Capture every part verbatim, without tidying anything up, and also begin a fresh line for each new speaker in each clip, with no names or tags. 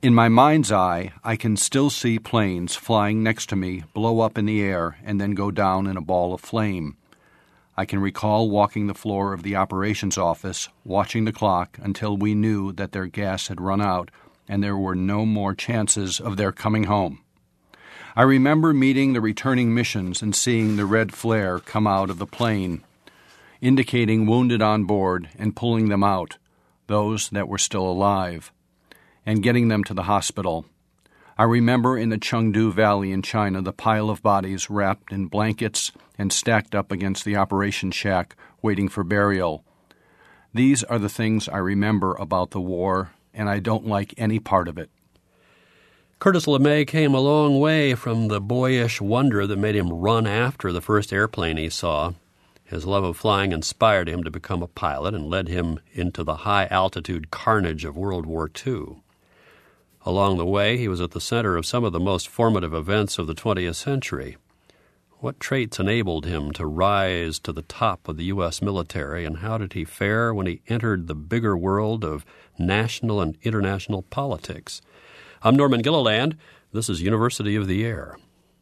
In my mind's eye, I can still see planes flying next to me blow up in the air and then go down in a ball of flame. I can recall walking the floor of the operations office, watching the clock until we knew that their gas had run out and there were no more chances of their coming home. I remember meeting the returning missions and seeing the red flare come out of the plane, indicating wounded on board and pulling them out, those that were still alive, and getting them to the hospital. I remember in the Chengdu Valley in China the pile of bodies wrapped in blankets and stacked up against the operation shack waiting for burial. These are the things I remember about the war, and I don't like any part of it.
Curtis LeMay came a long way from the boyish wonder that made him run after the first airplane he saw. His love of flying inspired him to become a pilot and led him into the high-altitude carnage of World War Two. Along the way, he was at the center of some of the most formative events of the twentieth century. What traits enabled him to rise to the top of the U S military, and how did he fare when he entered the bigger world of national and international politics? I'm Norman Gilliland. This is University of the Air.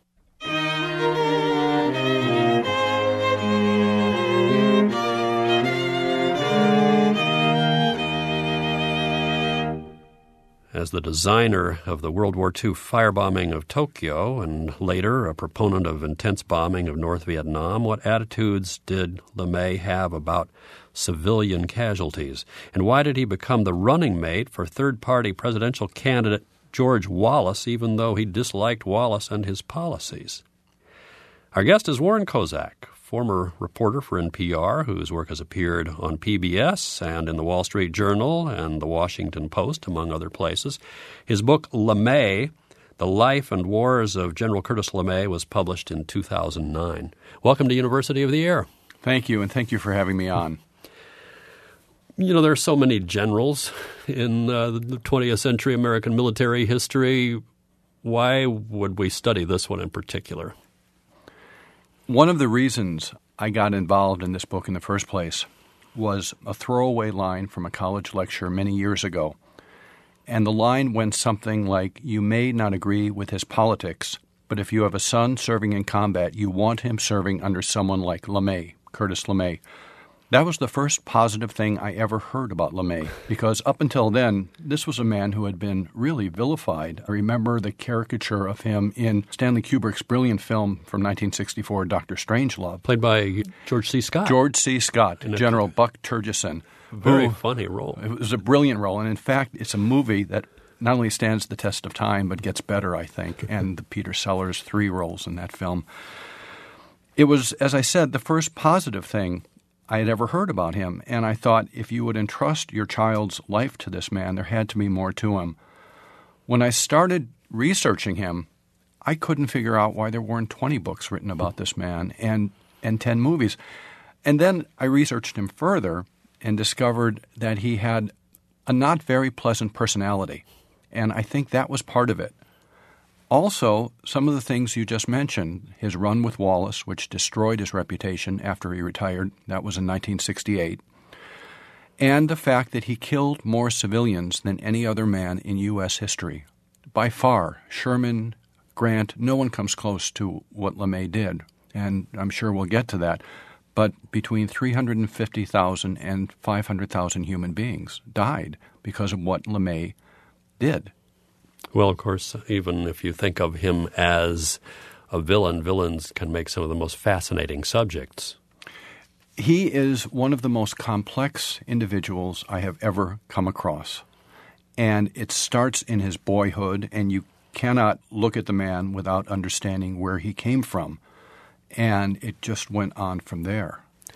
As the designer of the World War Two firebombing of Tokyo and later a proponent of intense bombing of North Vietnam, what attitudes did LeMay have about civilian casualties? And why did he become the running mate for third-party presidential candidate George Wallace, even though he disliked Wallace and his policies? Our guest is Warren Kozak, former reporter for N P R, whose work has appeared on P B S and in the Wall Street Journal and the Washington Post, among other places. His book, LeMay, The Life and Wars of General Curtis LeMay, was published in two thousand nine. Welcome to University of the Air.
Thank you, and thank you for having me on.
You know, there are so many generals in uh, the twentieth century American military history. Why would we study this one in particular?
One of the reasons I got involved in this book in the first place was a throwaway line from a college lecture many years ago. And the line went something like, "You may not agree with his politics, but if you have a son serving in combat, you want him serving under someone like LeMay, Curtis LeMay." That was the first positive thing I ever heard about LeMay, because up until then, this was a man who had been really vilified. I remember the caricature of him in Stanley Kubrick's brilliant film from nineteen sixty-four, Doctor Strangelove.
Played by George C. Scott.
George C. Scott, General Buck Turgison.
Very
who,
funny role.
It was a brilliant role, and in fact, it's a movie that not only stands the test of time, but gets better, I think, and the Peter Sellers three roles in that film. It was, as I said, the first positive thing I had ever heard about him, and I thought if you would entrust your child's life to this man, there had to be more to him. When I started researching him, I couldn't figure out why there weren't twenty books written about this man and, and ten movies. And then I researched him further and discovered that he had a not very pleasant personality, and I think that was part of it. Also, some of the things you just mentioned, his run with Wallace, which destroyed his reputation after he retired, that was in nineteen sixty-eight, and the fact that he killed more civilians than any other man in U S history. By far, Sherman, Grant, no one comes close to what LeMay did, and I'm sure we'll get to that, but between three hundred fifty thousand and five hundred thousand human beings died because of what LeMay did.
Well, of course, even if you think of him as a villain, villains can make some of the most fascinating subjects.
He is one of the most complex individuals I have ever come across. And it starts in his boyhood, and you cannot look at the man without understanding where he came from. And it just went on from there.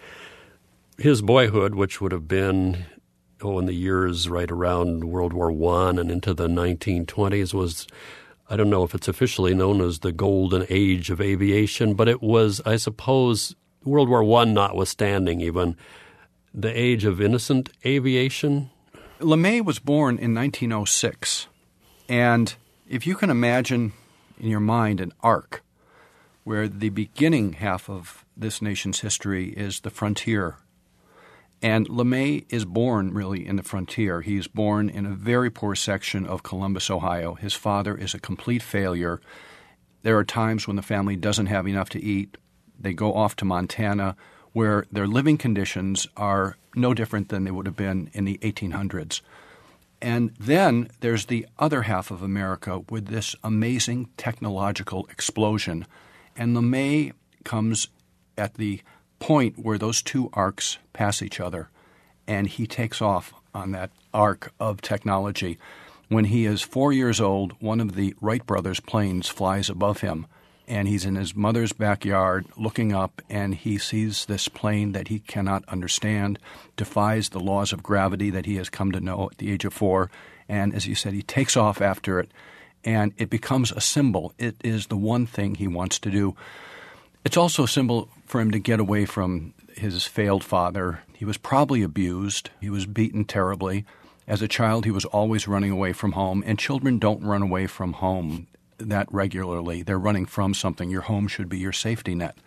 His boyhood, which would have been oh, in the years right around World War One and into the nineteen twenties, was, I don't know if it's officially known as the golden age of aviation, but it was, I suppose, World War One notwithstanding even, the age of innocent aviation.
LeMay was born in nineteen oh six, and if you can imagine in your mind an arc where the beginning half of this nation's history is the frontier, And LeMay is born really in the frontier. He's born in a very poor section of Columbus, Ohio. His father is a complete failure. There are times when the family doesn't have enough to eat. They go off to Montana, where their living conditions are no different than they would have been in the eighteen hundreds. And then there's the other half of America with this amazing technological explosion. And LeMay comes at the point where those two arcs pass each other, and he takes off on that arc of technology. When he is four years old, one of the Wright brothers' planes flies above him, and he's in his mother's backyard looking up, and he sees this plane that he cannot understand, defies the laws of gravity that he has come to know at the age of four, and as you said, he takes off after it, and it becomes a symbol. It is the one thing he wants to do. It's also a symbol for him to get away from his failed father. He was probably abused. He was beaten terribly. As a child, he was always running away from home, and children don't run away from home that regularly. They're running from something. Your home should be your safety net.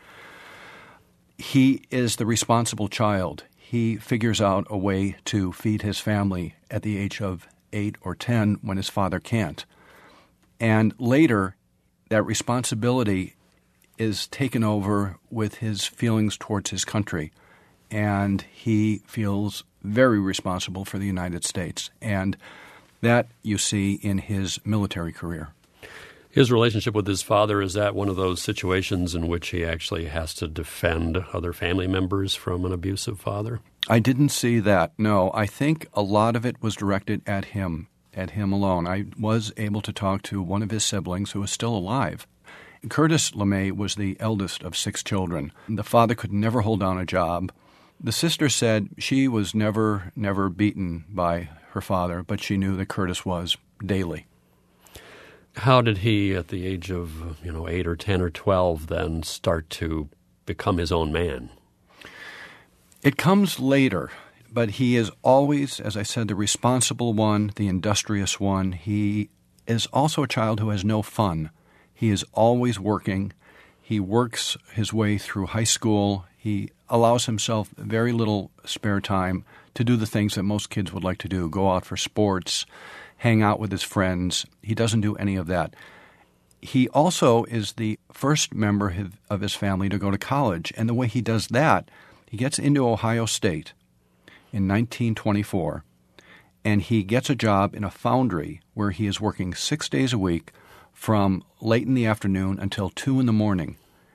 He is the responsible child. He figures out a way to feed his family at the age of eight or ten when his father can't. And later, that responsibility is taken over with his feelings towards his country, and he feels very responsible for the United States, and that you see in his military career.
His relationship with his father, is that one of those situations in which he actually has to defend other family members from an abusive father?
I didn't see that, no. I think a lot of it was directed at him, at him alone. I was able to talk to one of his siblings who is still alive. Curtis LeMay was the eldest of six children. The father could never hold down a job. The sister said she was never, never beaten by her father, but she knew that Curtis was daily.
How did he, at the age of, you know, eight or ten or twelve, then start to become his own man?
It comes later, but he is always, as I said, the responsible one, the industrious one. He is also a child who has no fun. He is always working. He works his way through high school. He allows himself very little spare time to do the things that most kids would like to do, go out for sports, hang out with his friends. He doesn't do any of that. He also is the first member of his family to go to college, and the way he does that, he gets into Ohio State in nineteen twenty-four, and he gets a job in a foundry where he is working six days a week from late in the afternoon until two in the morning,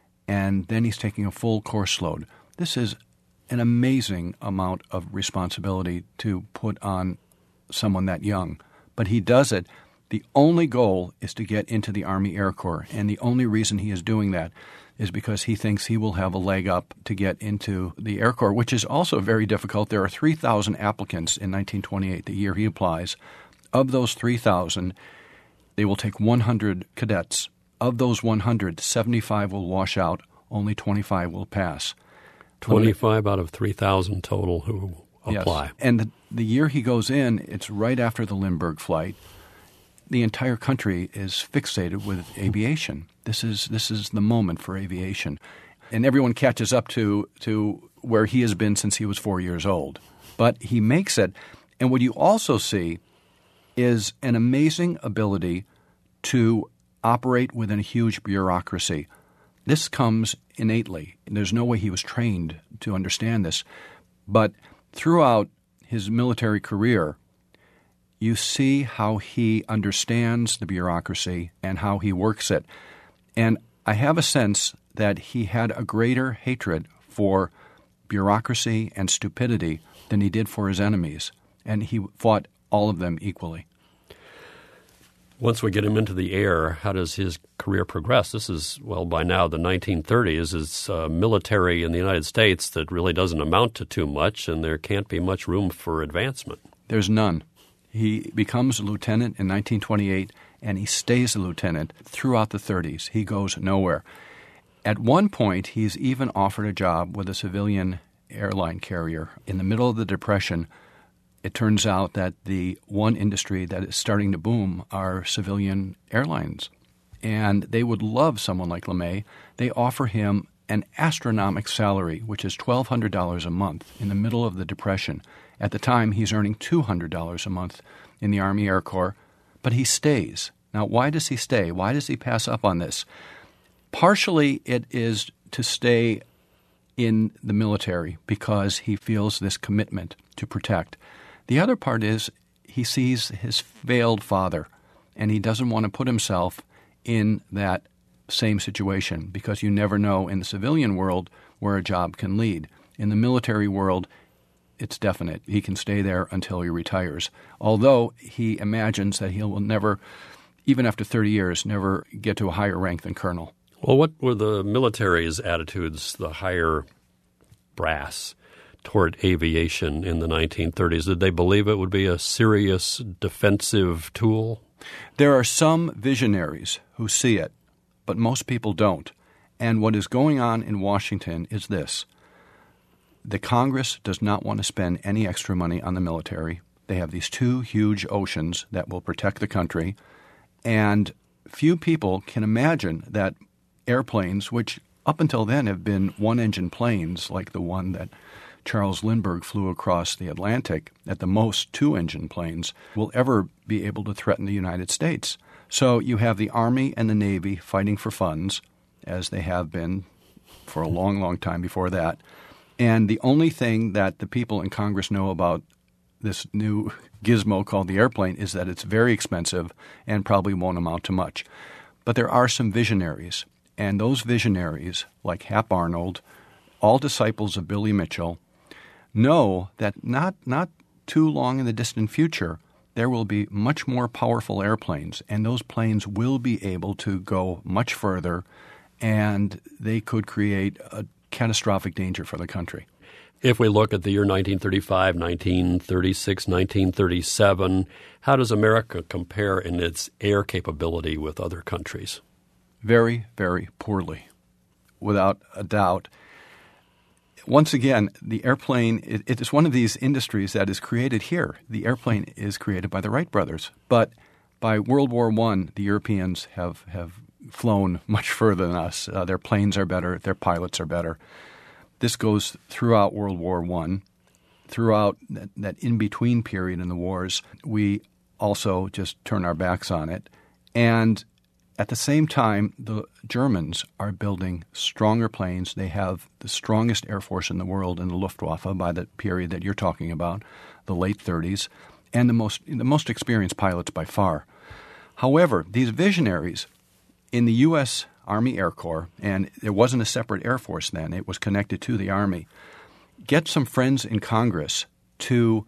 and then he's taking a full course load. This is an amazing amount of responsibility to put on someone that young. But he does it. The only goal is to get into the Army Air Corps, and the only reason he is doing that is because he thinks he will have a leg up to get into the Air Corps, which is also very difficult. There are three thousand applicants in nineteen twenty-eight, the year he applies. Of those three thousand, they will take one hundred cadets. Of those one hundred, seventy-five will wash out. Only twenty-five will pass.
twenty-five out of three thousand total who apply.
Yes. And the, the year he goes in, it's right after the Lindbergh flight. The entire country is fixated with aviation. This is this is the moment for aviation. And everyone catches up to, to where he has been since he was four years old. But he makes it. And what you also see is an amazing ability to operate within a huge bureaucracy. This comes innately. There's no way he was trained to understand this. But throughout his military career, you see how he understands the bureaucracy and how he works it. And I have a sense that he had a greater hatred for bureaucracy and stupidity than he did for his enemies. And he fought all of them equally.
Once we get him into the air, how does his career progress? This is, well, by now the nineteen thirties. It's uh, military in the United States that really doesn't amount to too much, and there can't be much room for advancement.
There's none. He becomes a lieutenant in nineteen twenty-eight, and he stays a lieutenant throughout the thirties. He goes nowhere. At one point, he's even offered a job with a civilian airline carrier. In the middle of the Depression, it turns out that the one industry that is starting to boom are civilian airlines. And they would love someone like LeMay. They offer him an astronomical salary, which is twelve hundred dollars a month in the middle of the Depression. At the time, he's earning two hundred dollars a month in the Army Air Corps, but he stays. Now, why does he stay? Why does he pass up on this? Partially, it is to stay in the military because he feels this commitment to protect. The other part is he sees his failed father, and he doesn't want to put himself in that same situation because you never know in the civilian world where a job can lead. In the military world, it's definite. He can stay there until he retires, although he imagines that he will never, even after thirty years, never get to a higher rank than colonel.
Well, what were the military's attitudes, the higher brass, toward aviation in the nineteen thirties? Did they believe it would be a serious defensive tool?
There are some visionaries who see it, but most people don't. And what is going on in Washington is this. The Congress does not want to spend any extra money on the military. They have these two huge oceans that will protect the country, and few people can imagine that airplanes, which up until then have been one-engine planes like the one that Charles Lindbergh flew across the Atlantic, at the most two-engine planes, will ever be able to threaten the United States. So you have the Army and the Navy fighting for funds, as they have been for a long, long time before that. And the only thing that the people in Congress know about this new gizmo called the airplane is that it's very expensive and probably won't amount to much. But there are some visionaries, and those visionaries, like Hap Arnold, all disciples of Billy Mitchell, know that not not too long in the distant future, there will be much more powerful airplanes, and those planes will be able to go much further, and they could create a catastrophic danger for the country.
If we look at the year nineteen thirty-five, nineteen thirty-six, nineteen thirty-seven, how does America compare in its air capability with other countries?
Very, very poorly, without a doubt. Once again, the airplane, it, it is one of these industries that is created here. The airplane is created by the Wright brothers. But by World War One, the Europeans have, have flown much further than us. Uh, their planes are better. Their pilots are better. This goes throughout World War One. Throughout that, that in-between period in the wars, we also just turn our backs on it. And at the same time, the Germans are building stronger planes. They have the strongest air force in the world in the Luftwaffe by the period that you're talking about, the late thirties, and the most the most experienced pilots by far. However, these visionaries in the U S Army Air Corps, and there wasn't a separate Air Force then, it was connected to the Army, get some friends in Congress to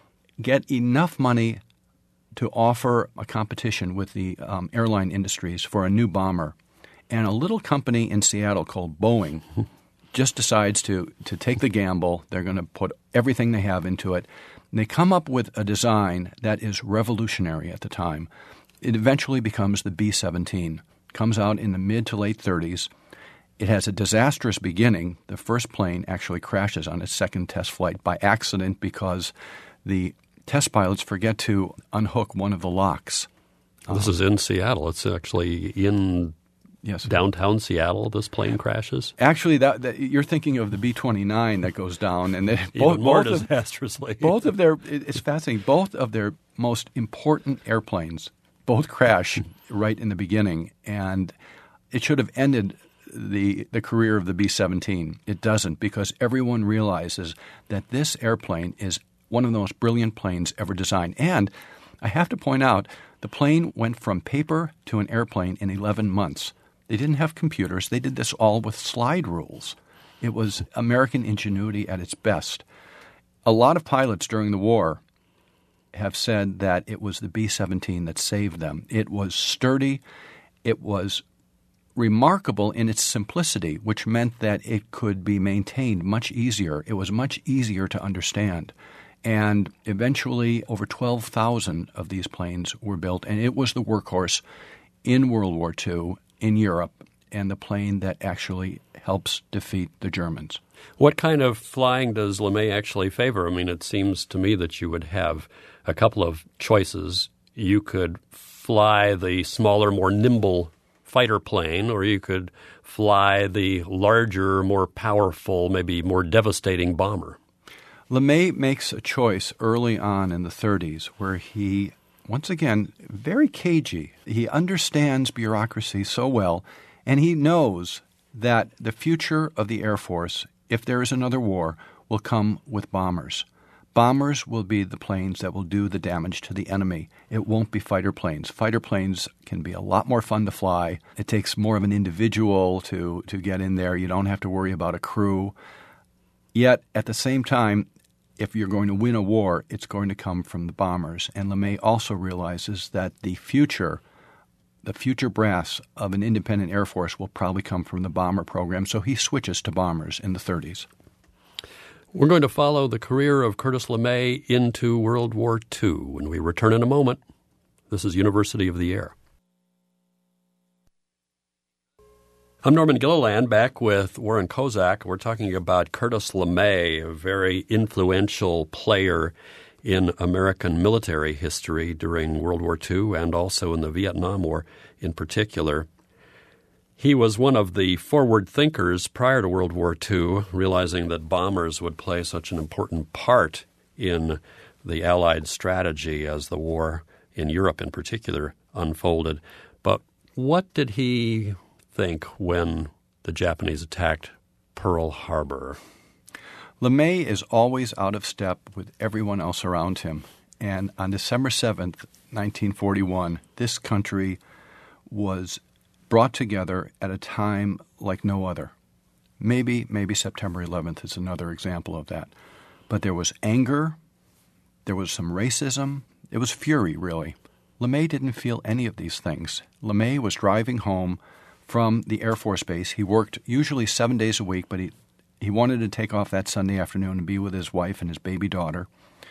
get enough money to offer a competition with the um, airline industries for a new bomber. And a little company in Seattle called Boeing just decides to, to take the gamble. They're going to put everything they have into it. And they come up with a design that is revolutionary at the time. It eventually becomes the B seventeen. Comes out in the mid to late thirties. It has a disastrous beginning. The first plane actually crashes on its second test flight by accident because the test pilots forget to unhook one of the locks.
This um, is in Seattle. It's actually in
yes.
downtown Seattle this plane crashes?
Actually, that, that you're thinking of the B twenty-nine that goes down. And they,
Even
both,
more
both
disastrously.
Of, both of their, it's fascinating, both of their most important airplanes both crash right in the beginning. And it should have ended the the career of the B seventeen. It doesn't, because everyone realizes that this airplane is one of the most brilliant planes ever designed. And I have to point out, the plane went from paper to an airplane in eleven months. They didn't have computers. They did this all with slide rules. It was American ingenuity at its best. A lot of pilots during the war have said that it was the B seventeen that saved them. It was sturdy. It was remarkable in its simplicity, which meant that it could be maintained much easier. It was much easier to understand. And eventually, over twelve thousand of these planes were built, and it was the workhorse in World War Two in Europe, and the plane that actually helps defeat the Germans.
What kind of flying does LeMay actually favor? I mean, it seems to me that you would have a couple of choices. You could fly the smaller, more nimble fighter plane, or you could fly the larger, more powerful, maybe more devastating bomber.
LeMay makes a choice early on in the thirties where he, once again, very cagey. He understands bureaucracy so well, and he knows that the future of the Air Force, if there is another war, will come with bombers. Bombers will be the planes that will do the damage to the enemy. It won't be fighter planes. Fighter planes can be a lot more fun to fly. It takes more of an individual to, to get in there. You don't have to worry about a crew. Yet, at the same time, if you're going to win a war, it's going to come from the bombers. And LeMay also realizes that the future, the future brass of an independent Air Force will probably come from the bomber program, so he switches to bombers in the thirties.
We're going to follow the career of Curtis LeMay into World War Two when we return in a moment. This is University of the Air. I'm Norman Gilliland, back with Warren Kozak. We're talking about Curtis LeMay, a very influential player in American military history during World War Two and also in the Vietnam War in particular. He was one of the forward thinkers prior to World War Two, realizing that bombers would play such an important part in the Allied strategy as the war in Europe in particular unfolded. But what did he think when the Japanese attacked Pearl Harbor?
LeMay is always out of step with everyone else around him. And on December seventh, nineteen forty-one, this country was brought together at a time like no other. Maybe, maybe September eleventh is another example of that. But there was anger, there was some racism, it was fury, really. LeMay didn't feel any of these things. LeMay was driving home from the Air Force Base. He worked usually seven days a week, but he, he wanted to take off that Sunday afternoon and be with his wife and his baby daughter.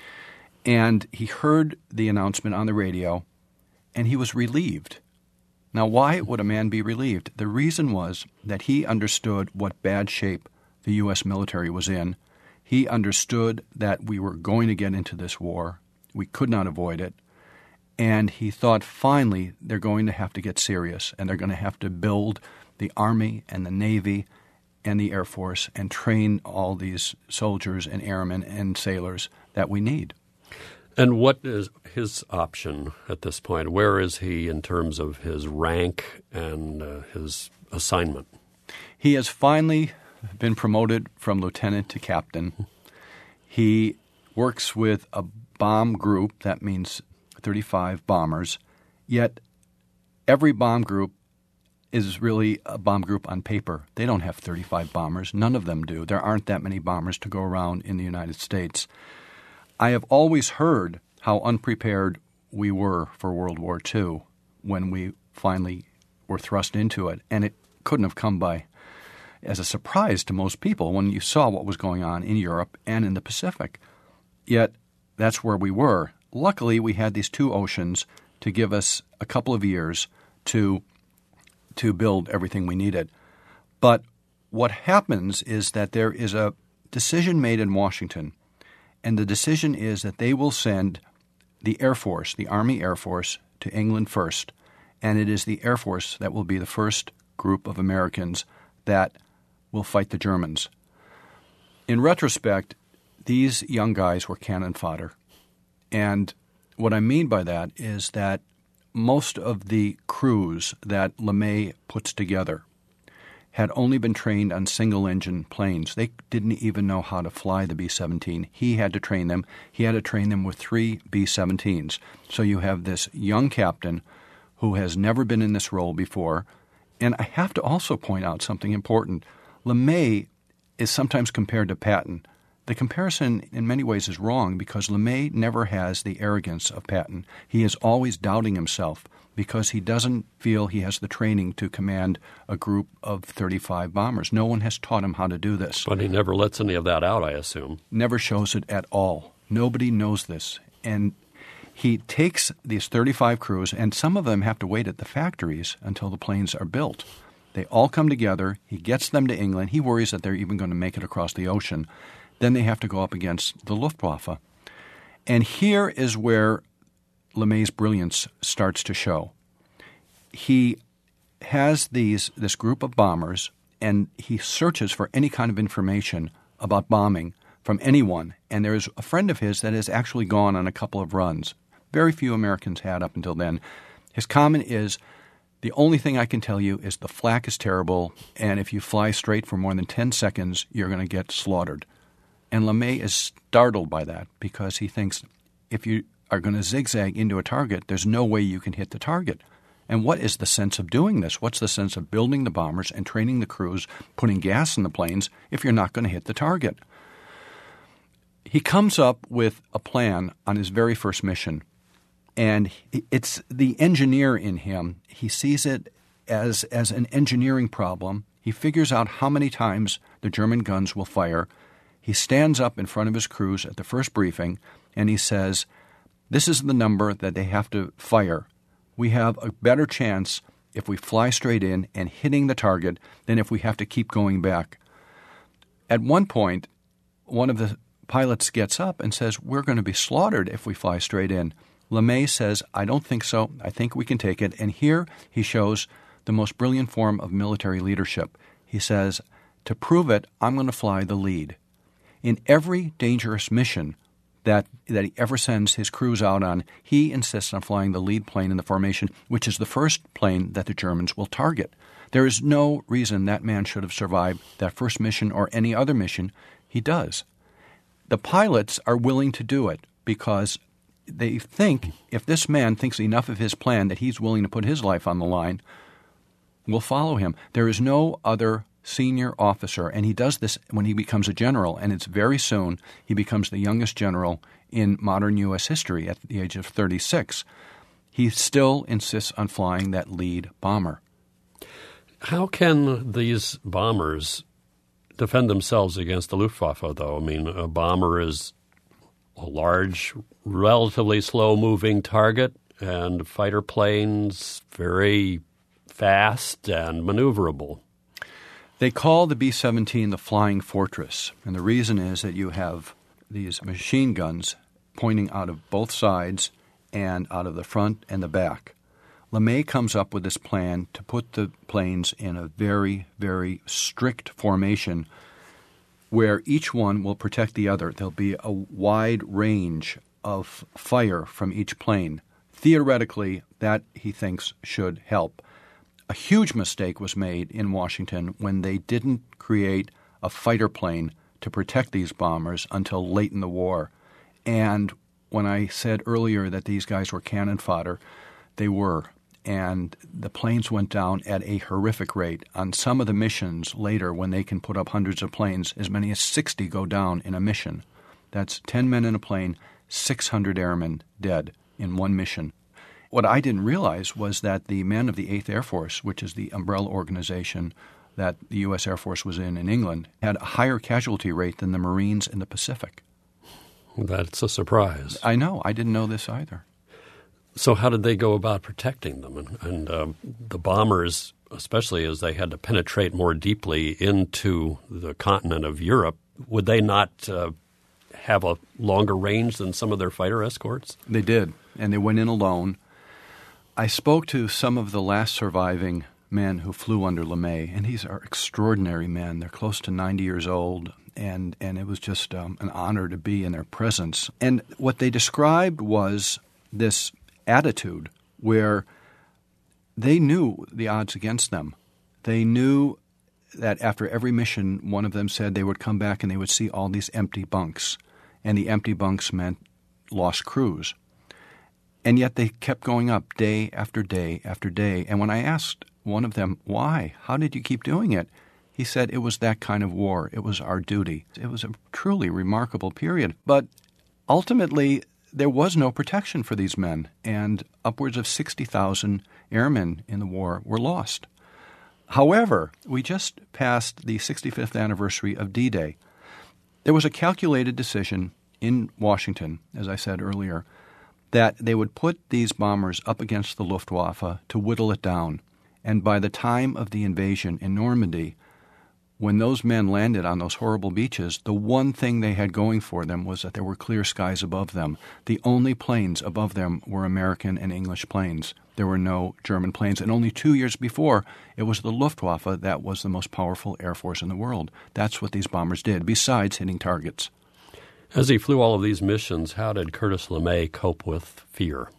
And he heard the announcement on the radio, and he was relieved. Now, why would a man be relieved? The reason was that he understood what bad shape the U S military was in. He understood that we were going to get into this war. We could not avoid it. And he thought, finally, they're going to have to get serious, and they're going to have to build the Army and the Navy and the Air Force and train all these soldiers and airmen and sailors that we need.
And what is his option at this point? Where is he in terms of his rank and uh, his assignment?
He has finally been promoted from lieutenant to captain. He works with a bomb group, that means thirty-five bombers, yet every bomb group is really a bomb group on paper. They don't have thirty-five bombers. None of them do. There aren't that many bombers to go around in the United States. I have always heard how unprepared we were for World War Two when we finally were thrust into it, and it couldn't have come by as a surprise to most people when you saw what was going on in Europe and in the Pacific. Yet that's where we were. Luckily, we had these two oceans to give us a couple of years to to build everything we needed. But what happens is that there is a decision made in Washington, and the decision is that they will send the Air Force, the Army Air Force, to England first, and it is the Air Force that will be the first group of Americans that will fight the Germans. In retrospect, these young guys were cannon fodder. And what I mean by that is that most of the crews that LeMay puts together had only been trained on single-engine planes. They didn't even know how to fly the B seventeen. He had to train them. He had to train them with three B seventeens. So you have this young captain who has never been in this role before. And I have to also point out something important. LeMay is sometimes compared to Patton. The comparison in many ways is wrong because LeMay never has the arrogance of Patton. He is always doubting himself because he doesn't feel he has the training to command a group of thirty-five bombers. No one has taught him how to do this.
But he never lets any of that out, I assume.
Never shows it at all. Nobody knows this. And he takes these thirty-five crews, and some of them have to wait at the factories until the planes are built. They all come together. He gets them to England. He worries that they're even going to make it across the ocean. Then they have to go up against the Luftwaffe. And here is where LeMay's brilliance starts to show. He has these this group of bombers, and he searches for any kind of information about bombing from anyone. And there's a friend of his that has actually gone on a couple of runs. Very few Americans had up until then. His comment is, the only thing I can tell you is the flak is terrible, and if you fly straight for more than ten seconds, you're going to get slaughtered. And LeMay is startled by that because he thinks if you are going to zigzag into a target, there's no way you can hit the target. And what is the sense of doing this? What's the sense of building the bombers and training the crews, putting gas in the planes, if you're not going to hit the target? He comes up with a plan on his very first mission, and it's the engineer in him. He sees it as, as an engineering problem. He figures out how many times the German guns will fire. He stands up in front of his crews at the first briefing, and he says, this is the number that they have to fire. We have a better chance if we fly straight in and hitting the target than if we have to keep going back. At one point, one of the pilots gets up and says, we're going to be slaughtered if we fly straight in. LeMay says, I don't think so. I think we can take it. And here he shows the most brilliant form of military leadership. He says, to prove it, I'm going to fly the lead. In every dangerous mission that that he ever sends his crews out on, he insists on flying the lead plane in the formation, which is the first plane that the Germans will target. There is no reason that man should have survived that first mission or any other mission. He does. The pilots are willing to do it because they think if this man thinks enough of his plan that he's willing to put his life on the line, we'll follow him. There is no other senior officer, and he does this when he becomes a general, and it's very soon he becomes the youngest general in modern U S history at the age of thirty-six. He still insists on flying that lead bomber.
How can these bombers defend themselves against the Luftwaffe, though? I mean, a bomber is a large, relatively slow-moving target, and fighter planes very fast and maneuverable.
They call the B seventeen the Flying Fortress, and the reason is that you have these machine guns pointing out of both sides and out of the front and the back. LeMay comes up with this plan to put the planes in a very, very strict formation where each one will protect the other. There'll be a wide range of fire from each plane. Theoretically, that, he thinks, should help. A huge mistake was made in Washington when they didn't create a fighter plane to protect these bombers until late in the war. And when I said earlier that these guys were cannon fodder, they were. And the planes went down at a horrific rate. On some of the missions later, when they can put up hundreds of planes, as many as sixty go down in a mission. That's ten men in a plane, six hundred airmen dead in one mission. What I didn't realize was that the men of the eighth Air Force, which is the umbrella organization that the U S Air Force was in in England, had a higher casualty rate than the Marines in the Pacific.
That's a surprise.
I know. I didn't know this either.
So how did they go about protecting them? And, and um, the bombers, especially as they had to penetrate more deeply into the continent of Europe, would they not uh, have a longer range than some of their fighter escorts?
They did, and they went in alone. I spoke to some of the last surviving men who flew under LeMay, and these are extraordinary men. They're close to ninety years old, and, and it was just um, an honor to be in their presence. And what they described was this attitude where they knew the odds against them. They knew that after every mission, one of them said they would come back and they would see all these empty bunks, and the empty bunks meant lost crews. And yet they kept going up day after day after day. And when I asked one of them, why? How did you keep doing it? He said it was that kind of war. It was our duty. It was a truly remarkable period. But ultimately, there was no protection for these men, and upwards of sixty thousand airmen in the war were lost. However, we just passed the sixty-fifth anniversary of D-Day. There was a calculated decision in Washington, as I said earlier, that they would put these bombers up against the Luftwaffe to whittle it down. And by the time of the invasion in Normandy, when those men landed on those horrible beaches, the one thing they had going for them was that there were clear skies above them. The only planes above them were American and English planes. there were no German planes. And only two years before, it was the Luftwaffe that was the most powerful air force in the world. That's what these bombers did, besides hitting targets.
As he flew all of these missions, how did Curtis LeMay cope with fear?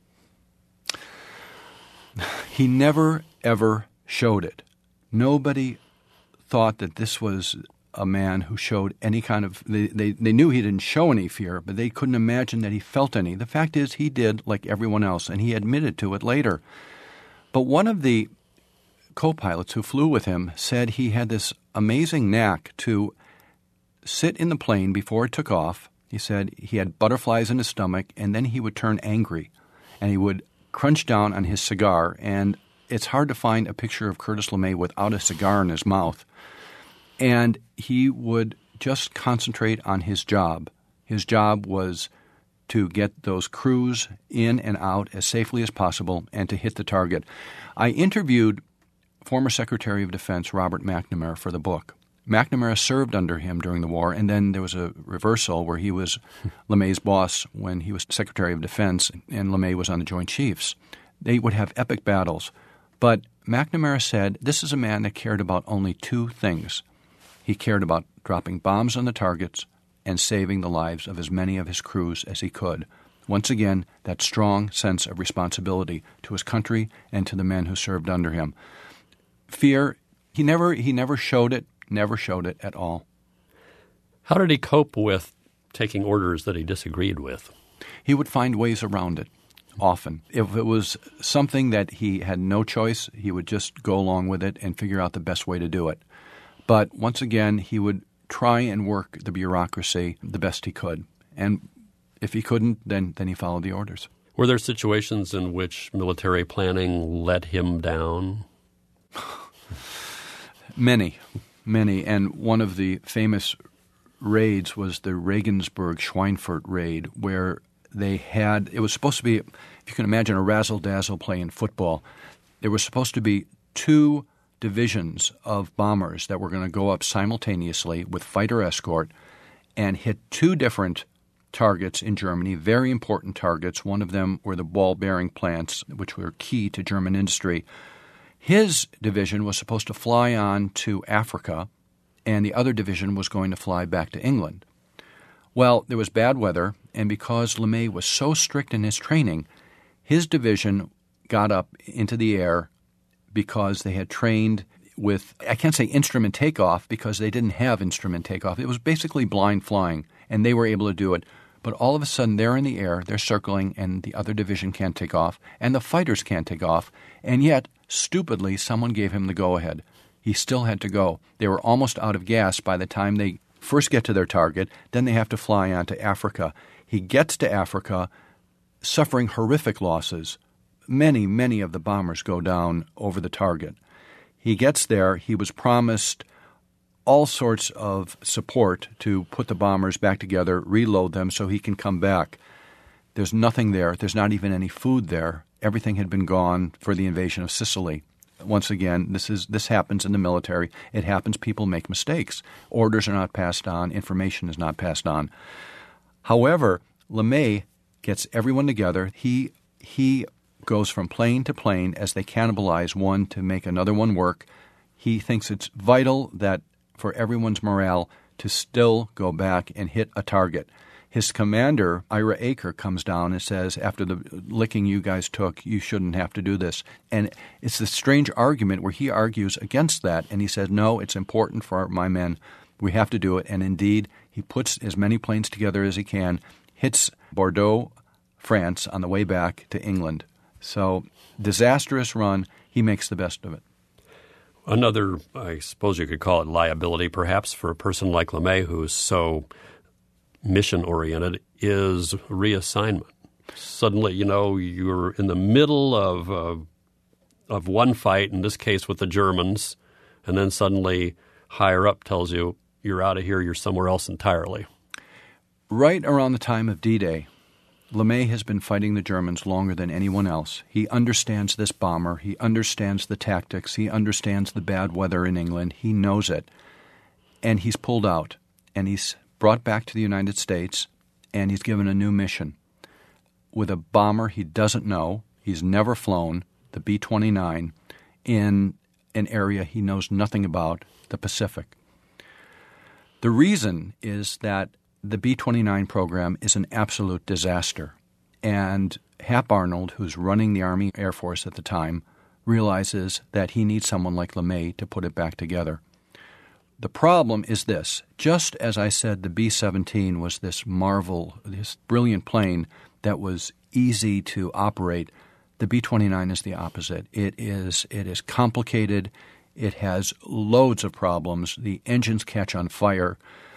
He never, ever showed it. Nobody thought that this was a man who showed any kind of they, – they, they knew he didn't show any fear, but they couldn't imagine that he felt any. The fact is he did like everyone else, and he admitted to it later. But one of the co-pilots who flew with him said he had this amazing knack to sit in the plane before it took off. He said he had butterflies in his stomach, and then he would turn angry, and he would crunch down on his cigar. And it's hard to find a picture of Curtis LeMay without a cigar in his mouth. And he would just concentrate on his job. His job was to get those crews in and out as safely as possible and to hit the target. I interviewed former Secretary of Defense Robert McNamara for the book. McNamara served under him during the war, and then there was a reversal where he was LeMay's boss when he was Secretary of Defense, and LeMay was on the Joint Chiefs. They would have epic battles. But McNamara said this is a man that cared about only two things. He cared about dropping bombs on the targets and saving the lives of as many of his crews as he could. Once again, that strong sense of responsibility to his country and to the men who served under him. Fear, he never he never showed it, never showed it at all.
How did he cope with taking orders that he disagreed with?
He would find ways around it, often. If it was something that he had no choice, he would just go along with it and figure out the best way to do it. But once again, he would try and work the bureaucracy the best he could. And if he couldn't, then, then he followed the orders.
Were there situations in which military planning let him down?
Many, many. And one of the famous raids was the Regensburg-Schweinfurt raid, where they had – it was supposed to be, if you can imagine, a razzle-dazzle play in football. There were supposed to be two divisions of bombers that were going to go up simultaneously with fighter escort and hit two different targets in Germany, very important targets. One of them were the ball bearing plants, which were key to German industry. His division was supposed to fly on to Africa, and the other division was going to fly back to England. Well, there was bad weather, and because LeMay was so strict in his training, his division got up into the air because they had trained with, I can't say instrument takeoff because they didn't have instrument takeoff. It was basically blind flying, and they were able to do it. But all of a sudden, they're in the air, they're circling, and the other division can't take off, and the fighters can't take off. And yet, stupidly, someone gave him the go-ahead. He still had to go. They were almost out of gas by the time they first get to their target. Then they have to fly on to Africa. He gets to Africa suffering horrific losses. Many, many of the bombers go down over the target. He gets there. He was promised all sorts of support to put the bombers back together, reload them so he can come back. There's nothing there. There's not even any food there. Everything had been gone for the invasion of Sicily. Once again, this is this happens in the military. It happens. People make mistakes. Orders are not passed on. Information is not passed on. However, LeMay gets everyone together. He he goes from plane to plane as they cannibalize one to make another one work. He thinks it's vital that for everyone's morale to still go back and hit a target. His commander, Ira Aker, comes down and says, after the licking you guys took, you shouldn't have to do this. And it's this strange argument where he argues against that, and he says, no, it's important for my men. We have to do it. And indeed, he puts as many planes together as he can, hits Bordeaux, France, on the way back to England. So, disastrous run. He makes the best of it.
Another, I suppose you could call it liability, perhaps, for a person like LeMay who's so mission-oriented, is reassignment. Suddenly, you know, you're in the middle of uh, of one fight, in this case with the Germans, and then suddenly higher up tells you, you're out of here, you're somewhere else entirely.
Right around the time of D-Day, LeMay has been fighting the Germans longer than anyone else. He understands this bomber. He understands the tactics. He understands the bad weather in England. He knows it. And he's pulled out. And he's brought back to the United States, and he's given a new mission with a bomber he doesn't know. He's never flown the B twenty-nine in an area he knows nothing about, the Pacific. The reason is that the B twenty-nine program is an absolute disaster. And Hap Arnold, who's running the Army Air Force at the time, realizes that he needs someone like LeMay to put it back together. The problem is this. Just as I said the B seventeen was this marvel, this brilliant plane that was easy to operate, the B twenty-nine is the opposite. It is it is complicated. It has loads of problems. The engines catch on fire.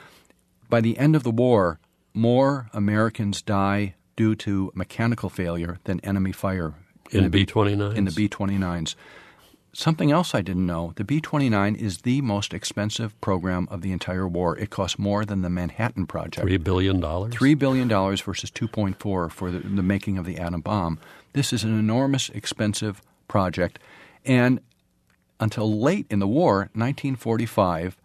By the end of the war, more Americans die due to mechanical failure than enemy fire.
In, in B twenty-nines?
In the B twenty-nines. Something else I didn't know, the B twenty-nine is the most expensive program of the entire war. It costs more than the Manhattan Project.
Three billion dollars?
Three billion dollars versus two point four for the, the making of the atom bomb. This is an enormous, expensive project. And until late in the war, nineteen forty-five,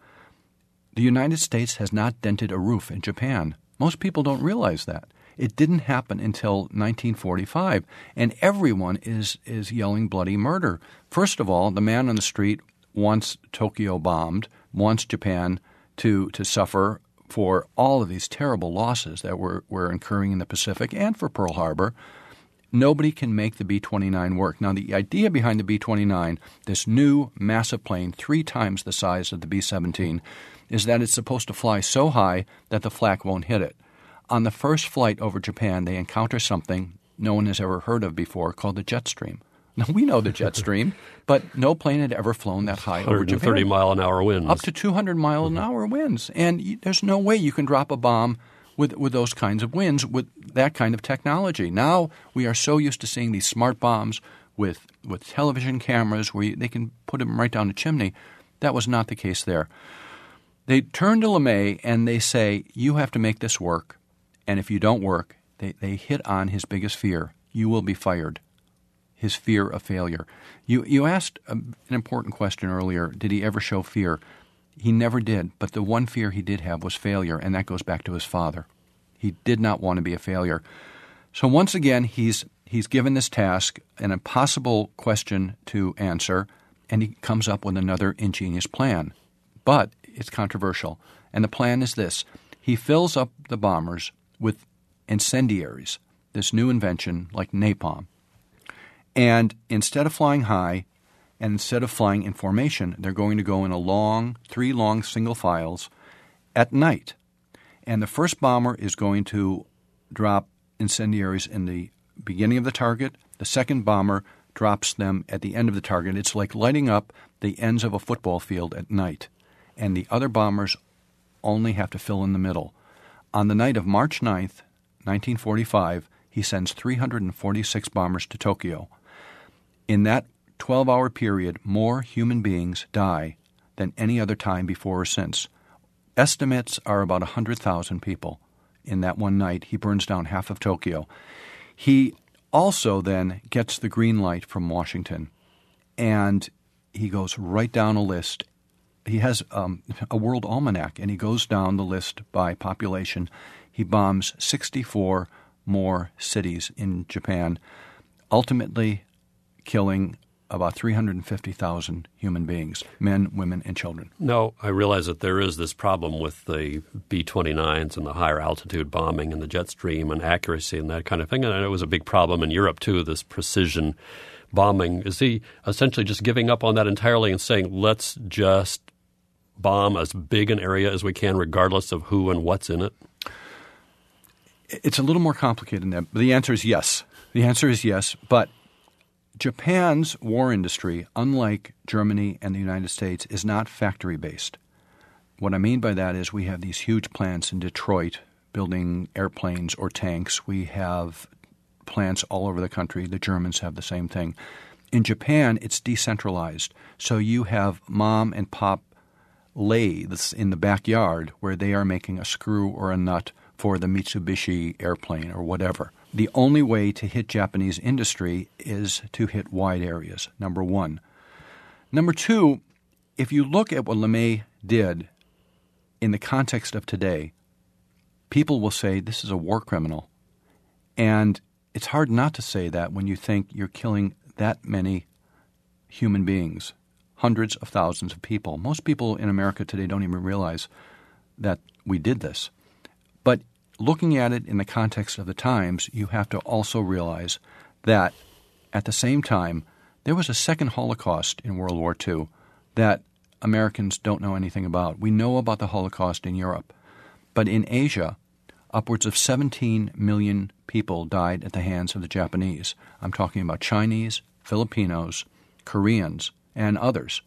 the United States has not dented a roof in Japan. Most people don't realize that. It didn't happen until nineteen forty-five, and everyone is is yelling bloody murder. First of all, the man on the street wants Tokyo bombed, wants Japan to to suffer for all of these terrible losses that we're, we're incurring in the Pacific and for Pearl Harbor. Nobody can make the B twenty-nine work. Now, the idea behind the B twenty-nine, this new massive plane, three times the size of the B seventeen, is that it's supposed to fly so high that the flak won't hit it. On the first flight over Japan, they encounter something no one has ever heard of before called the jet stream. Now, we know the jet stream, but no plane had ever flown that high over Japan.
one hundred thirty mile an hour winds.
Up to two hundred mile an hour winds. And you, there's no way you can drop a bomb with with those kinds of winds, with that kind of technology. Now we are so used to seeing these smart bombs with, with television cameras where you, they can put them right down the chimney. That was not the case there. They turn to LeMay and they say, you have to make this work. And if you don't work, they, they hit on his biggest fear. You will be fired. His fear of failure. You you asked a, an important question earlier. Did he ever show fear? He never did. But the one fear he did have was failure, and that goes back to his father. He did not want to be a failure. So once again, he's he's given this task, an impossible question to answer, and he comes up with another ingenious plan. But it's controversial. And the plan is this. He fills up the bombers with incendiaries, this new invention like napalm. And instead of flying high and instead of flying in formation, they're going to go in a long, three long single files at night. And the first bomber is going to drop incendiaries in the beginning of the target. The second bomber drops them at the end of the target. It's like lighting up the ends of a football field at night. And the other bombers only have to fill in the middle. On the night of March ninth, nineteen forty-five, he sends three hundred forty-six bombers to Tokyo. In that twelve-hour period, more human beings die than any other time before or since. Estimates are about one hundred thousand people. In that one night, he burns down half of Tokyo. He also then gets the green light from Washington, and he goes right down a list. He has um, a world almanac, and he goes down the list by population. He bombs sixty-four more cities in Japan, ultimately killing about three hundred fifty thousand human beings, men, women, and children.
No, I realize that there is this problem with the B twenty-nines and the higher altitude bombing and the jet stream and accuracy and that kind of thing. And I know it was a big problem in Europe, too, this precision bombing. Is he essentially just giving up on that entirely and saying, let's just bomb as big an area as we can, regardless of who and what's in it?
It's a little more complicated than that. But the answer is yes. The answer is yes. But Japan's war industry, unlike Germany and the United States, is not factory-based. What I mean by that is we have these huge plants in Detroit building airplanes or tanks. We have plants all over the country. The Germans have the same thing. In Japan, it's decentralized. So you have mom and pop lathes in the backyard where they are making a screw or a nut for the Mitsubishi airplane or whatever. The only way to hit Japanese industry is to hit wide areas, number one. Number two, if you look at what LeMay did in the context of today, people will say this is a war criminal. And it's hard not to say that when you think you're killing that many human beings, hundreds of thousands of people. Most people in America today don't even realize that we did this. But looking at it in the context of the times, you have to also realize that at the same time, there was a second Holocaust in World War Two that Americans don't know anything about. We know about the Holocaust in Europe, but in Asia, upwards of seventeen million people died at the hands of the Japanese. I'm talking about Chinese, Filipinos, Koreans, and others.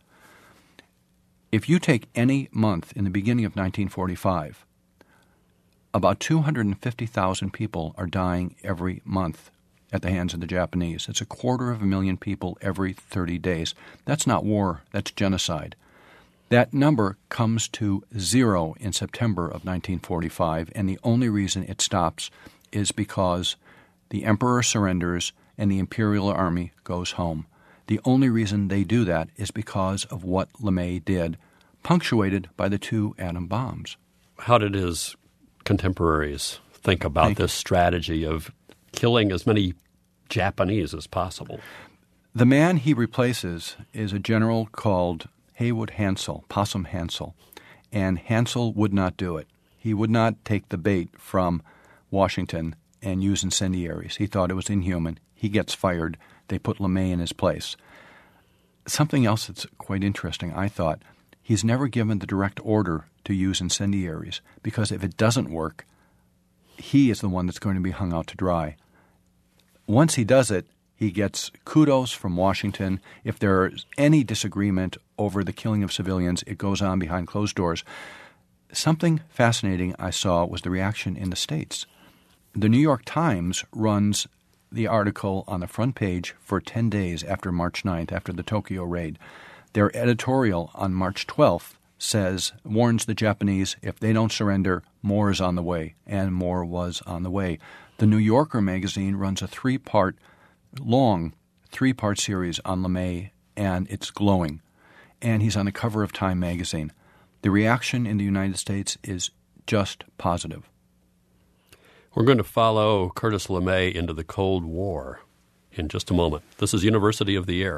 If you take any month in the beginning of nineteen forty-five, about two hundred fifty thousand people are dying every month at the hands of the Japanese. It's a quarter of a million people every thirty days. That's not war, that's genocide. That number comes to zero in September of nineteen forty-five, and the only reason it stops is because the emperor surrenders and the imperial army goes home. The only reason they do that is because of what LeMay did, punctuated by the two atom bombs.
How did his contemporaries think about
Thank
this
you.
strategy of killing as many Japanese as possible?
The man he replaces is a general called Haywood Hansell, Possum Hansell, and Hansell would not do it. He would not take the bait from Washington and use incendiaries. He thought it was inhuman. He gets fired. They put LeMay in his place. Something else that's quite interesting, I thought, he's never given the direct order to use incendiaries because if it doesn't work, he is the one that's going to be hung out to dry. Once he does it, he gets kudos from Washington. If there's any disagreement over the killing of civilians, it goes on behind closed doors. Something fascinating I saw was the reaction in the States. The New York Times runs the article on the front page for ten days after March ninth, after the Tokyo raid. Their editorial on March twelfth says, warns the Japanese, if they don't surrender, more is on the way, and more was on the way. The New Yorker magazine runs a three-part, long three-part series on LeMay, and it's glowing. And he's on the cover of Time magazine. The reaction in the United States is just positive.
We're going to follow Curtis LeMay into the Cold War in just a moment. This is University of the Air.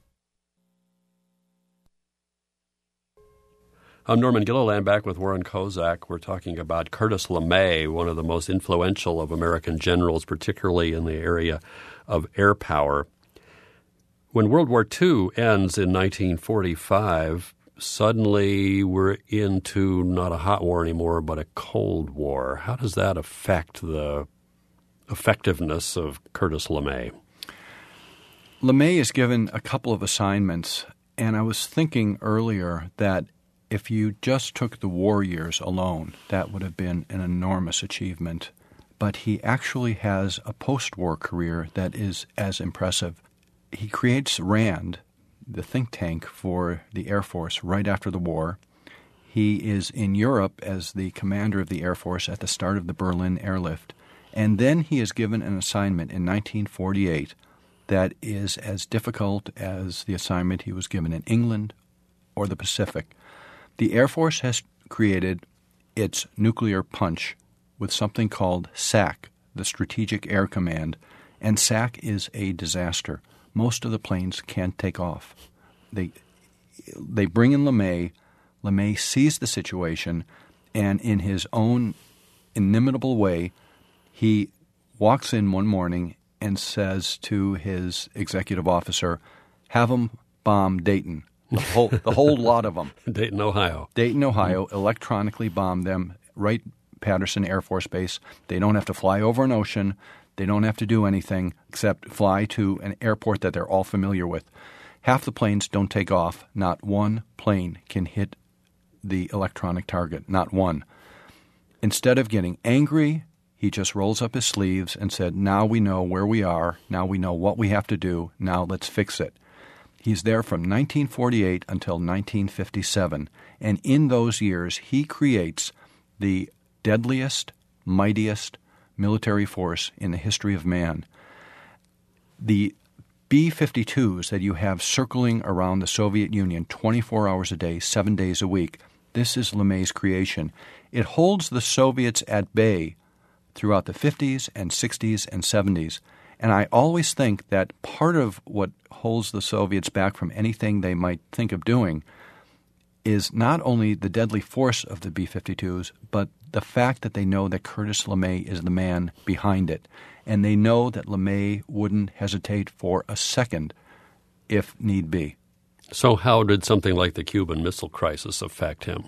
I'm Norman Gilliland, back with Warren Kozak. We're talking about Curtis LeMay, one of the most influential of American generals, particularly in the area of air power. When World War Two ends in nineteen forty-five, suddenly we're into not a hot war anymore, but a Cold War. How does that affect the effectiveness of Curtis LeMay?
LeMay is given a couple of assignments, and I was thinking earlier that if you just took the war years alone, that would have been an enormous achievement. But he actually has a post-war career that is as impressive. He creates RAND, the think tank for the Air Force, right after the war. He is in Europe as the commander of the Air Force at the start of the Berlin airlift. And then he is given an assignment in nineteen forty-eight that is as difficult as the assignment he was given in England or the Pacific. The Air Force has created its nuclear punch with something called S A C, the Strategic Air Command, and S A C is a disaster. Most of the planes can't take off. They they bring in LeMay. LeMay sees the situation, and in his own inimitable way, he walks in one morning and says to his executive officer, have them bomb Dayton. The whole, the whole lot of them.
Dayton, Ohio.
Dayton, Ohio, electronically bomb them right Patterson Air Force Base. They don't have to fly over an ocean. They don't have to do anything except fly to an airport that they're all familiar with. Half the planes don't take off. Not one plane can hit the electronic target. Not one. Instead of getting angry, he just rolls up his sleeves and said, now we know where we are. Now we know what we have to do. Now let's fix it. He's there from nineteen forty-eight until nineteen fifty-seven, and in those years he creates the deadliest, mightiest military force in the history of man. The B fifty-twos that you have circling around the Soviet Union twenty-four hours a day, seven days a week, this is LeMay's creation. It holds the Soviets at bay throughout the fifties and sixties and seventies. And I always think that part of what holds the Soviets back from anything they might think of doing is not only the deadly force of the B fifty-twos, but the fact that they know that Curtis LeMay is the man behind it. And they know that LeMay wouldn't hesitate for a second if need be.
So how did something like the Cuban Missile Crisis affect him?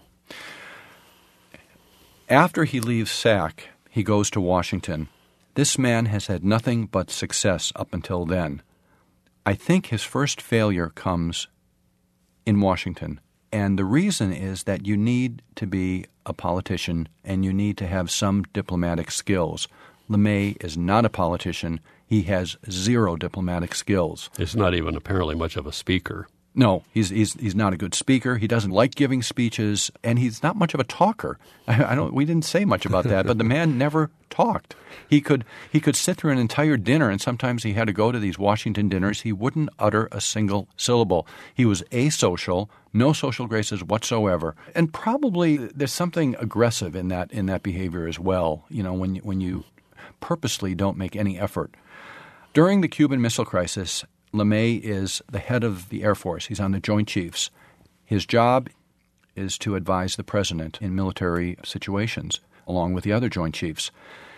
After he leaves S A C, he goes to Washington. This man has had nothing but success up until then. I think his first failure comes in Washington. And the reason is that you need to be a politician and you need to have some diplomatic skills. LeMay is not a politician. He has zero diplomatic skills.
He's not even apparently much of a speaker.
No, he's he's he's not a good speaker. He doesn't like giving speeches, and he's not much of a talker. I, I don't. We didn't say much about that, but the man never talked. He could he could sit through an entire dinner, and sometimes he had to go to these Washington dinners. He wouldn't utter a single syllable. He was asocial, no social graces whatsoever, and probably there's something aggressive in that in that behavior as well. You know, when you, when you purposely don't make any effort. During the Cuban Missile Crisis, LeMay is the head of the Air Force. He's on the Joint Chiefs. His job is to advise the president in military situations, along with the other Joint Chiefs.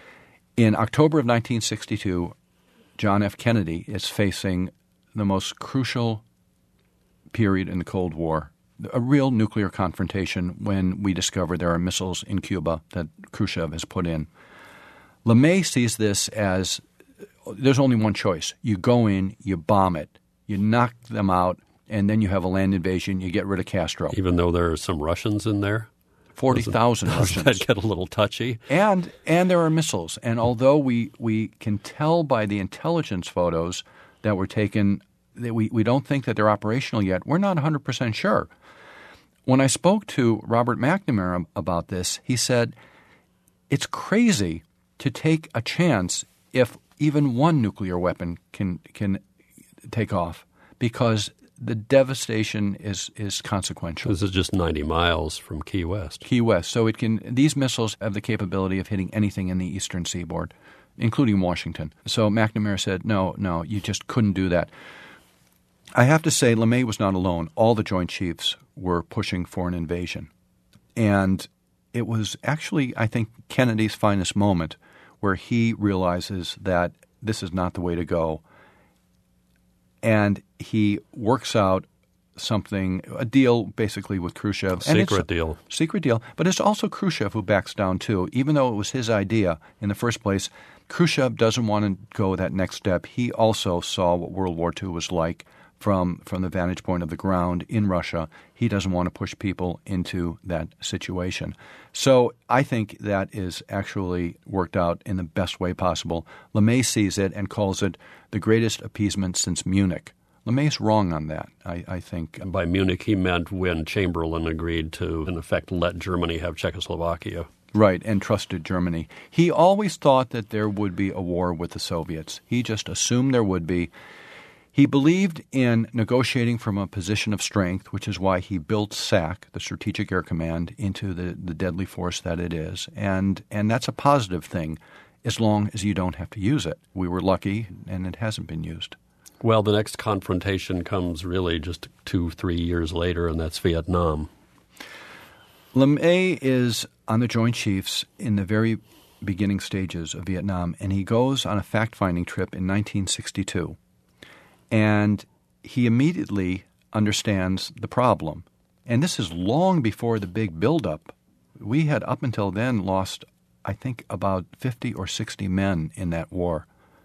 In October of nineteen sixty-two, John F. Kennedy is facing the most crucial period in the Cold War, a real nuclear confrontation when we discover there are missiles in Cuba that Khrushchev has put in. LeMay sees this as there's only one choice. You go in, you bomb it, you knock them out, and then you have a land invasion, you get rid of Castro.
Even though there are some Russians in there?
forty thousand Russians.
Does that get a little touchy?
And and there are missiles. And although we, we can tell by the intelligence photos that were taken that we, we don't think that they're operational yet, we're not one hundred percent sure. When I spoke to Robert McNamara about this, he said, it's crazy to take a chance if even one nuclear weapon can can take off, because the devastation is, is consequential.
This is just ninety miles from Key West.
Key West. So it can these missiles have the capability of hitting anything in the eastern seaboard, including Washington. So McNamara said, no, no, you just couldn't do that. I have to say, LeMay was not alone. All the Joint Chiefs were pushing for an invasion. And it was actually, I think, Kennedy's finest moment, where he realizes that this is not the way to go. And he works out something, a deal basically with Khrushchev.
Secret deal.
Secret deal. But it's also Khrushchev who backs down too. Even though it was his idea in the first place, Khrushchev doesn't want to go that next step. He also saw what World War Two was like from, from the vantage point of the ground in Russia. He doesn't want to push people into that situation. So I think that is actually worked out in the best way possible. LeMay sees it and calls it the greatest appeasement since Munich. LeMay's wrong on that, I, I think.
And by Munich, he meant when Chamberlain agreed to, in effect, let Germany have Czechoslovakia.
Right, and trusted Germany. He always thought that there would be a war with the Soviets. He just assumed there would be. He believed in negotiating from a position of strength, which is why he built S A C, the Strategic Air Command, into the, the deadly force that it is. And and that's a positive thing, as long as you don't have to use it. We were lucky, and it hasn't been used.
Well, the next confrontation comes really just two, three years later, and that's Vietnam.
LeMay is on the Joint Chiefs in the very beginning stages of Vietnam, and he goes on a fact-finding trip in nineteen sixty-two. And he immediately understands the problem. And this is long before the big buildup. We had up until then lost, I think, about fifty or sixty men in that war.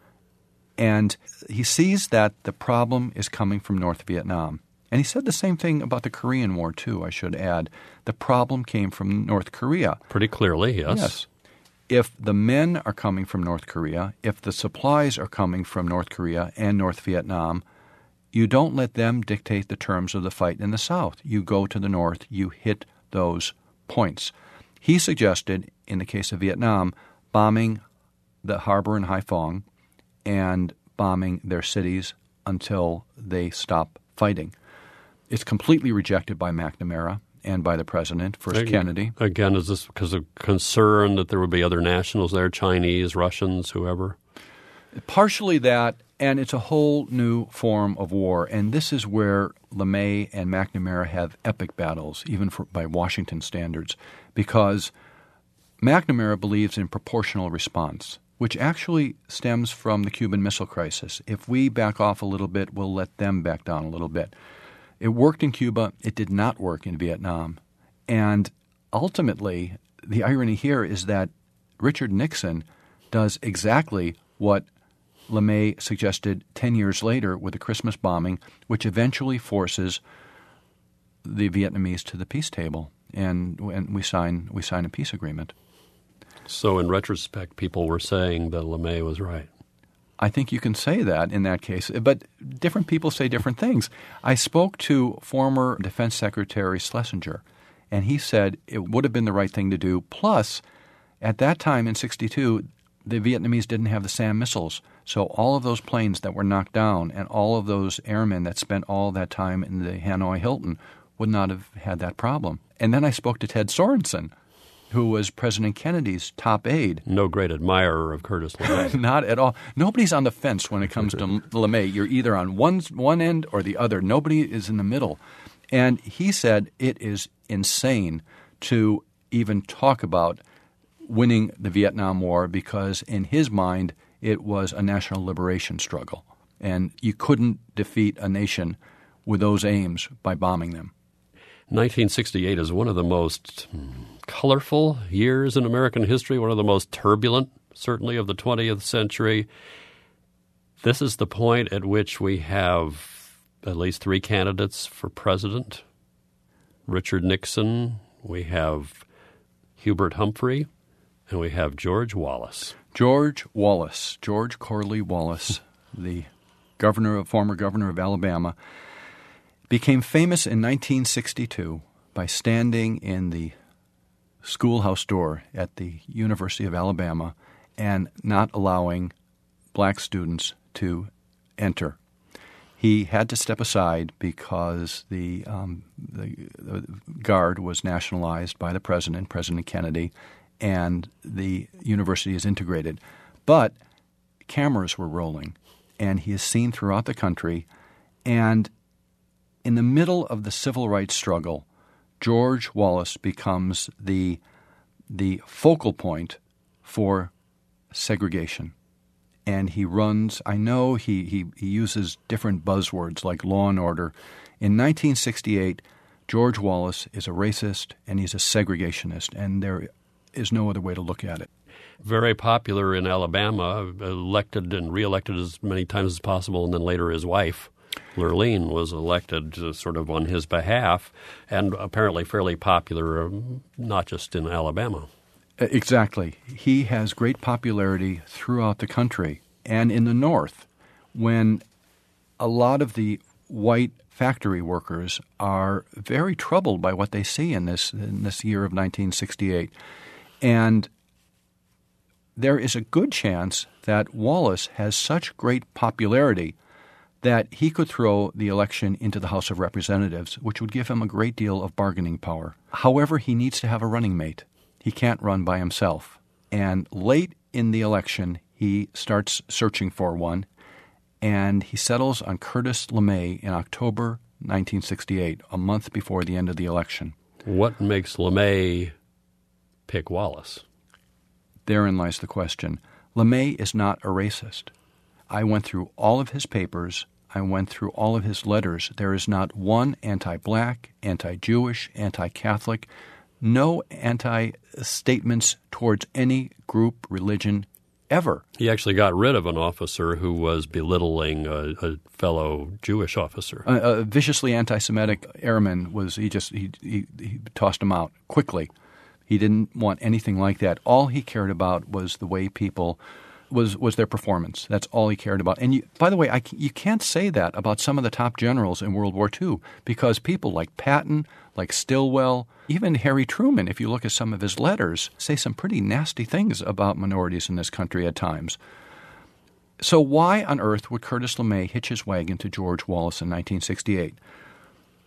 And he sees that the problem is coming from North Vietnam. And he said the same thing about the Korean War, too, I should add. The problem came from North Korea.
Pretty clearly, yes.
Yes. If the men are coming from North Korea, if the supplies are coming from North Korea and North Vietnam, you don't let them dictate the terms of the fight in the South. You go to the North, you hit those points. He suggested, in the case of Vietnam, bombing the harbor in Haiphong and bombing their cities until they stop fighting. It's completely rejected by McNamara, and by the president, first
again,
Kennedy.
Again, is this because of concern that there would be other nationals there, Chinese, Russians, whoever?
Partially that, and it's a whole new form of war. And this is where LeMay and McNamara have epic battles, even for, by Washington standards, because McNamara believes in proportional response, which actually stems from the Cuban Missile Crisis. If we back off a little bit, we'll let them back down a little bit. It worked in Cuba. It did not work in Vietnam. And ultimately, the irony here is that Richard Nixon does exactly what LeMay suggested ten years later with the Christmas bombing, which eventually forces the Vietnamese to the peace table, and, and we sign we sign a peace agreement.
So in retrospect, people were saying that LeMay was right.
I think you can say that in that case, but different people say different things. I spoke to former Defense Secretary Schlesinger, and he said it would have been the right thing to do. Plus, at that time in sixty-two, the Vietnamese didn't have the SAM missiles, so all of those planes that were knocked down and all of those airmen that spent all that time in the Hanoi Hilton would not have had that problem. And then I spoke to Ted Sorensen, who was President Kennedy's top aide.
No great admirer of Curtis LeMay.
Not at all. Nobody's on the fence when it comes to LeMay. You're either on one, one end or the other. Nobody is in the middle. And he said it is insane to even talk about winning the Vietnam War because in his mind it was a national liberation struggle. And you couldn't defeat a nation with those aims by bombing them.
nineteen sixty-eight is one of the most colorful years in American history, one of the most turbulent, certainly, of the twentieth century. This is the point at which we have at least three candidates for president. Richard Nixon, we have Hubert Humphrey, and we have George Wallace.
George Wallace, George Corley Wallace, the governor, of, former governor of Alabama, became famous in nineteen sixty-two by standing in the schoolhouse door at the University of Alabama and not allowing black students to enter. He had to step aside because the, um, the, the guard was nationalized by the president, President Kennedy, and the university is integrated. But cameras were rolling, and he is seen throughout the country. And in the middle of the civil rights struggle, George Wallace becomes the the focal point for segregation. And he runs, I know he, he, he uses different buzzwords like law and order. In nineteen sixty-eight, George Wallace is a racist and he's a segregationist, and there is no other way to look at it.
Very popular in Alabama, elected and reelected as many times as possible, and then later his wife, Lurleen, was elected uh, sort of on his behalf, and apparently fairly popular, um, not just in Alabama.
Exactly. He has great popularity throughout the country and in the North, when a lot of the white factory workers are very troubled by what they see in this in this year of nineteen sixty-eight. And there is a good chance that Wallace has such great popularity that he could throw the election into the House of Representatives, which would give him a great deal of bargaining power. However, he needs to have a running mate. He can't run by himself. And late in the election, he starts searching for one, and he settles on Curtis LeMay in October nineteen sixty-eight, a month before the end of the election.
What makes LeMay pick Wallace?
Therein lies the question. LeMay is not a racist. I went through all of his papers. I went through all of his letters. There is not one anti-black, anti-Jewish, anti-Catholic, no anti-statements towards any group, religion, ever.
He actually got rid of an officer who was belittling a, a fellow Jewish officer.
A, a viciously anti-Semitic airman was, he just, he, he, he tossed him out quickly. He didn't want anything like that. All he cared about was the way people was was their performance. That's all he cared about. And you, by the way, I, you can't say that about some of the top generals in World War Two, because people like Patton, like Stilwell, even Harry Truman, if you look at some of his letters, say some pretty nasty things about minorities in this country at times. So why on earth would Curtis LeMay hitch his wagon to George Wallace in nineteen sixty-eight?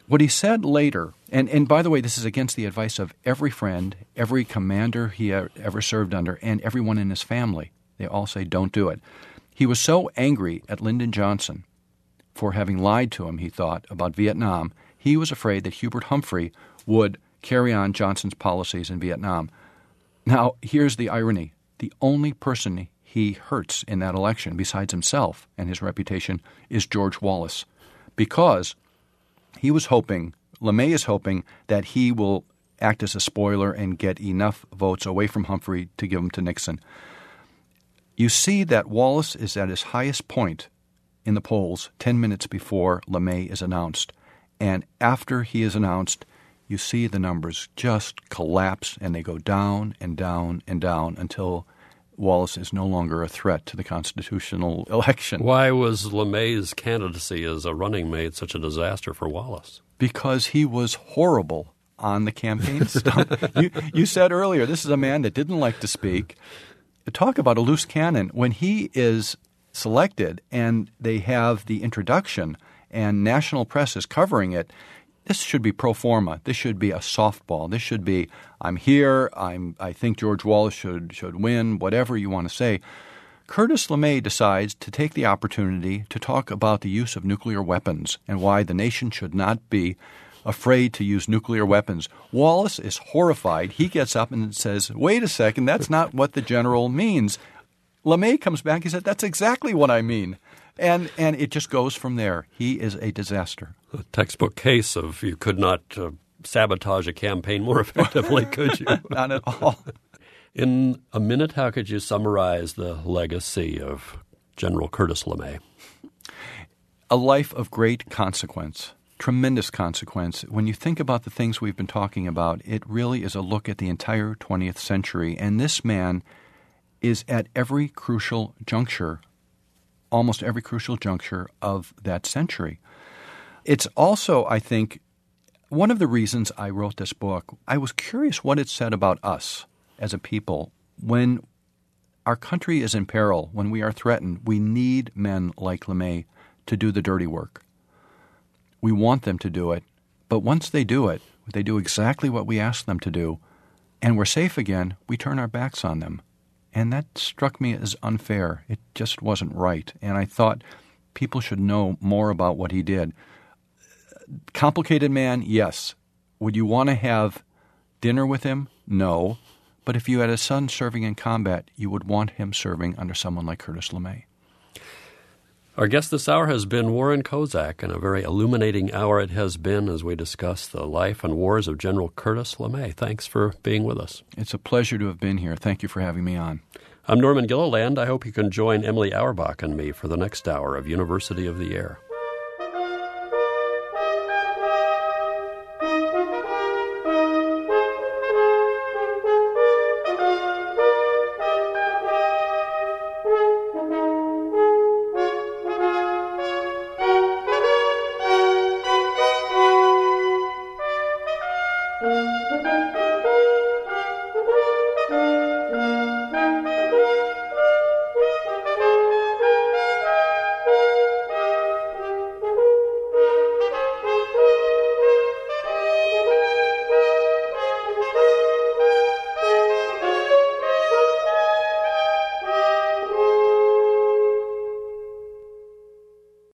What he said later, and, and by the way, this is against the advice of every friend, every commander he ever served under, and everyone in his family. They all say, don't do it. He was so angry at Lyndon Johnson for having lied to him, he thought, about Vietnam, he was afraid that Hubert Humphrey would carry on Johnson's policies in Vietnam. Now, here's the irony. The only person he hurts in that election, besides himself and his reputation, is George Wallace, because he was hoping, LeMay is hoping, that he will act as a spoiler and get enough votes away from Humphrey to give them to Nixon. You see that Wallace is at his highest point in the polls ten minutes before LeMay is announced. And after he is announced, you see the numbers just collapse, and they go down and down and down until Wallace is no longer a threat to the constitutional election.
Why was LeMay's candidacy as a running mate such a disaster for Wallace?
Because he was horrible on the campaign stuff. you, you said earlier, this is a man that didn't like to speak. Talk about a loose cannon. When he is selected and they have the introduction and national press is covering it, this should be pro forma. This should be a softball. This should be, I'm here, I'm, I think George Wallace should, should win, whatever you want to say. Curtis LeMay decides to take the opportunity to talk about the use of nuclear weapons and why the nation should not be afraid to use nuclear weapons. Wallace is horrified. He gets up and says, wait a second, that's not what the general means. LeMay comes back. He said, that's exactly what I mean. And and it just goes from there. He is a disaster.
A textbook case of you could not uh, sabotage a campaign more effectively, could you?
Not at all.
In a minute, how could you summarize the legacy of General Curtis LeMay?
A life of great consequence. Tremendous consequence. When you think about the things we've been talking about, it really is a look at the entire twentieth century. And this man is at every crucial juncture, almost every crucial juncture of that century. It's also, I think, one of the reasons I wrote this book. I was curious what it said about us as a people. When our country is in peril, when we are threatened, we need men like LeMay to do the dirty work. We want them to do it, but once they do it, they do exactly what we ask them to do, and we're safe again, we turn our backs on them. And that struck me as unfair. It just wasn't right. And I thought people should know more about what he did. Complicated man, yes. Would you want to have dinner with him? No. But if you had a son serving in combat, you would want him serving under someone like Curtis LeMay.
Our guest this hour has been Warren Kozak, and a very illuminating hour it has been as we discuss the life and wars of General Curtis LeMay. Thanks for being with us.
It's a pleasure to have been here. Thank you for having me on.
I'm Norman Gilliland. I hope you can join Emily Auerbach and me for the next hour of University of the Air.
Thank you.